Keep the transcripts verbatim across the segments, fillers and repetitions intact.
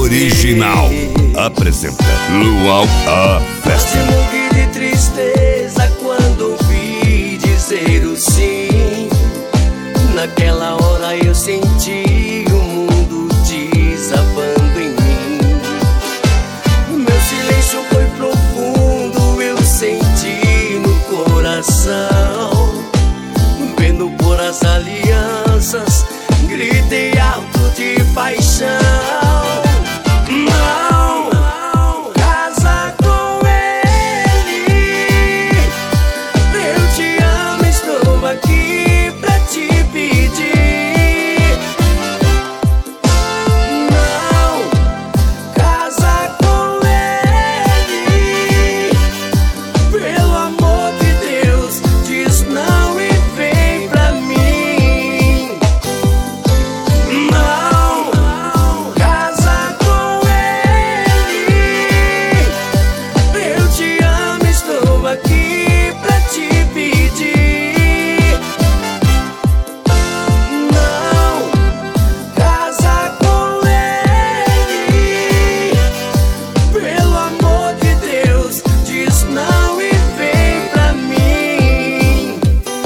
Original apresenta Luau a Festa. Quase morri de tristeza quando ouvi dizer o sim. Naquela hora eu senti o mundo desabando em mim. Meu silêncio foi profundo, eu senti no coração. Vendo por as alianças, gritei alto de paixão. Não, não, casa com ele. Eu te amo, estou aqui pra te pedir. Não, casa com ele. Pelo amor de Deus, diz não e vem pra mim. Não, casa com ele. Eu te amo, estou aqui pra te pedir. Não, casa com ele. Pelo amor de Deus, diz não e vem pra mim.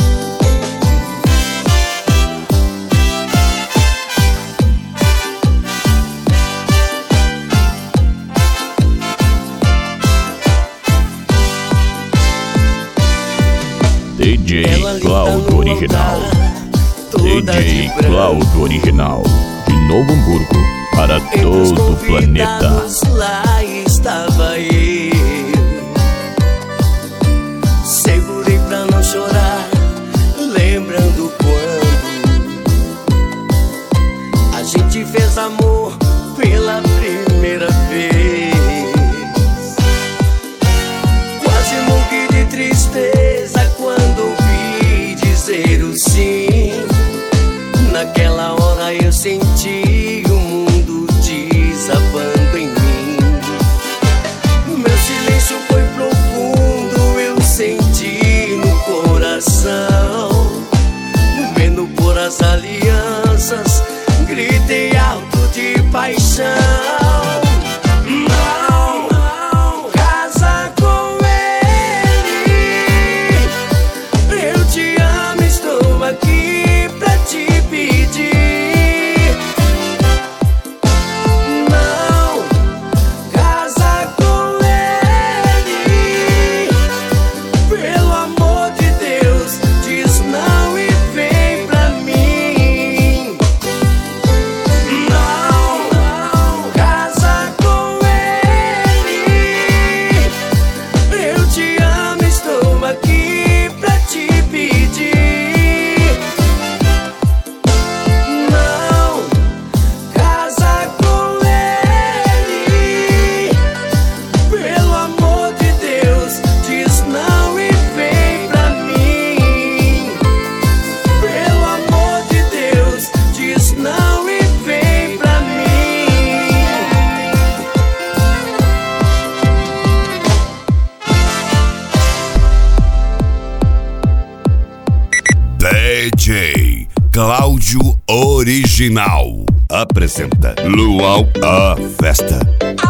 D J Ela linda Cláudio no Original. altar, toda D J de branco. Cláudio Original. De Novo Hamburgo para Entre os todo o planeta. convidados lá estava eu. Segurei pra não chorar, lembrando quando a gente fez amor pela primeira vez. Quase morri de tristeza quando ouvi dizer o sim. Naquela hora eu senti o mundo desabando em mim. Meu silêncio foi profundo, eu senti no coração. Vendo por as alianças, gritei alto de paixão. Não, não, casa com ele. Eu te amo, estou aqui pra te pedir. Não, casa com ele. Pelo amor de Deus, diz não e vem pra mim. Não, não, casa com ele. Eu te amo, estou aqui pra te pedir. Não, casa com ele. Pelo amor de Deus, diz não e vem pra mim. Pelo amor de Deus, diz não e vem pra mim. D J Cláudio Original apresenta Luau a Festa.